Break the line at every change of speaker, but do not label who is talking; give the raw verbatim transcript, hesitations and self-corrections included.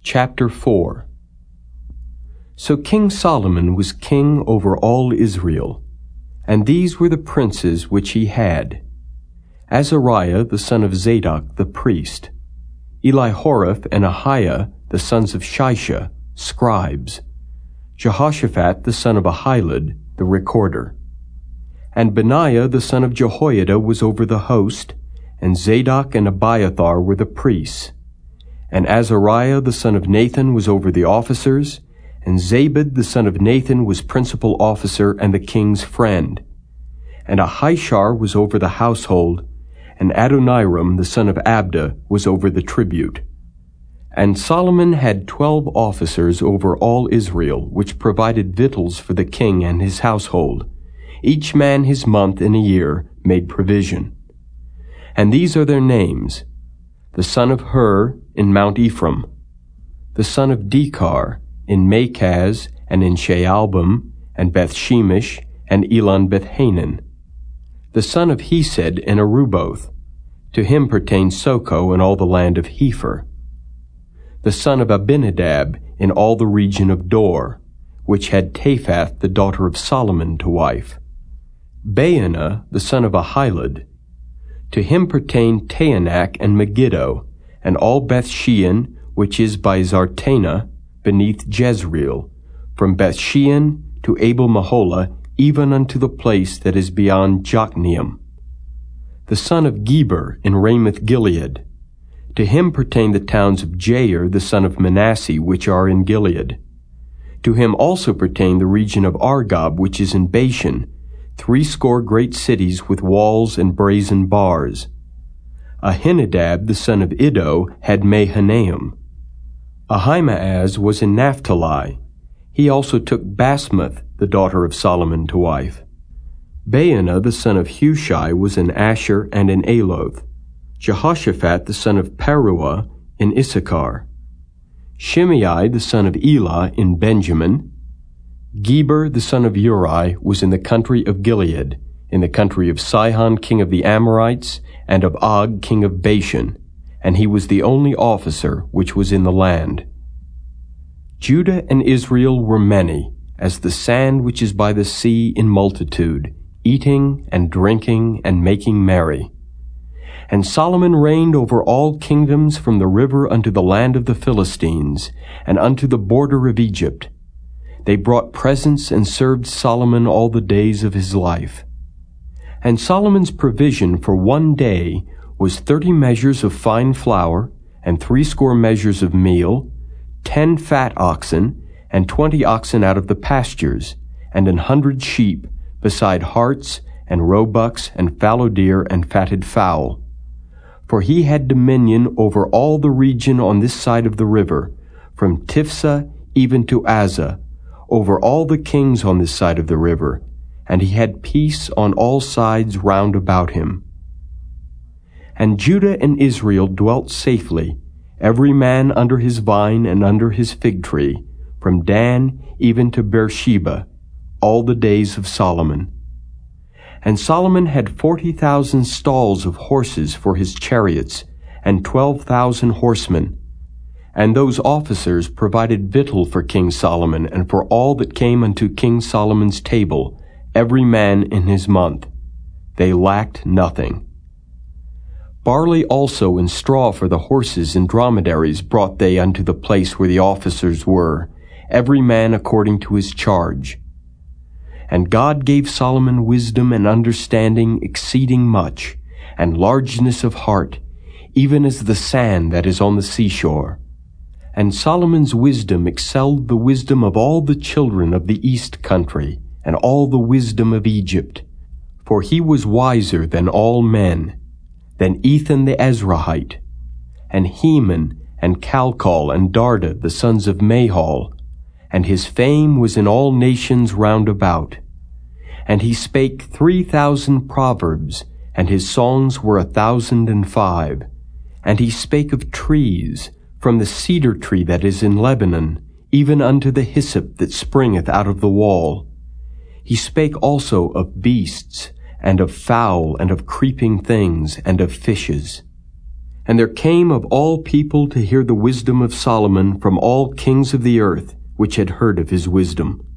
Chapter four. So King Solomon was king over all Israel, and these were the princes which he had: Azariah the son of Zadok the priest, Elihoreph and Ahiah the sons of Shisha, scribes, Jehoshaphat the son of Ahilud, the recorder. And Benaiah the son of Jehoiada was over the host, and Zadok and Abiathar were the priests. And Azariah the son of Nathan was over the officers, and Zabud the son of Nathan was principal officer and the king's friend. And Ahishar was over the household, and Adoniram the son of Abda was over the tribute. And Solomon had twelve officers over all Israel, which provided victuals for the king and his household. Each man his month in a year made provision. And these are their names: the son of Hur in Mount Ephraim, the son of Dekar in Makaz and in Shaalbim and Bethshemesh and Elon Bethhanan, the son of Hesed in Aruboth. To him pertained Soko and all the land of Hepher, the son of Abinadab in all the region of Dor, which had Taphath the daughter of Solomon to wife. Baanah the son of Ahilud. To him pertained Taanach and Megiddo, and all Bethshean, which is by Zartanah, beneath Jezreel, from Bethshean to Abel-Meholah, even unto the place that is beyond Jokneam. The son of Geber in Ramoth-Gilead. To him pertain the towns of Jair the son of Manasseh, which are in Gilead. To him also pertain the region of Argob, which is in Bashan, threescore great cities with walls and brazen bars. Ahinadab the son of Iddo had Mahanaim. Ahimaaz was in Naphtali. He also took Basmath, the daughter of Solomon, to wife. Baanah the son of Hushai was in Asher and in Aloth. Jehoshaphat the son of Paruah in Issachar. Shimei the son of Elah in Benjamin. Geber the son of Uri was in the country of Gilead, in the country of Sihon king of the Amorites, and of Og king of Bashan, and he was the only officer which was in the land. Judah and Israel were many, as the sand which is by the sea in multitude, eating and drinking and making merry. And Solomon reigned over all kingdoms from the river unto the land of the Philistines, and unto the border of Egypt. They brought presents and served Solomon all the days of his life. And Solomon's provision for one day was thirty measures of fine flour, and threescore measures of meal, ten fat oxen, and twenty oxen out of the pastures, and an hundred sheep, beside harts, and roebucks, and fallow deer, and fatted fowl. For he had dominion over all the region on this side of the river, from Tiphsah even to Azzah, over all the kings on this side of the river, and he had peace on all sides round about him. And Judah and Israel dwelt safely, every man under his vine and under his fig tree, from Dan even to Beersheba, all the days of Solomon. And Solomon had forty thousand stalls of horses for his chariots, and twelve thousand horsemen. And those officers provided victual for King Solomon, and for all that came unto King Solomon's table, every man in his month. They lacked nothing. Barley also and straw for the horses and dromedaries brought they unto the place where the officers were, every man according to his charge. And God gave Solomon wisdom and understanding exceeding much, and largeness of heart, even as the sand that is on the seashore. And Solomon's wisdom excelled the wisdom of all the children of the east country, and all the wisdom of Egypt. For he was wiser than all men, than Ethan the Ezrahite, and Heman, and Calcol, and Darda, the sons of Mahol, and his fame was in all nations round about. And he spake three thousand proverbs, and his songs were a thousand and five. And he spake of trees, from the cedar tree that is in Lebanon, even unto the hyssop that springeth out of the wall. He spake also of beasts, and of fowl, and of creeping things, and of fishes. And there came of all people to hear the wisdom of Solomon from all kings of the earth, which had heard of his wisdom.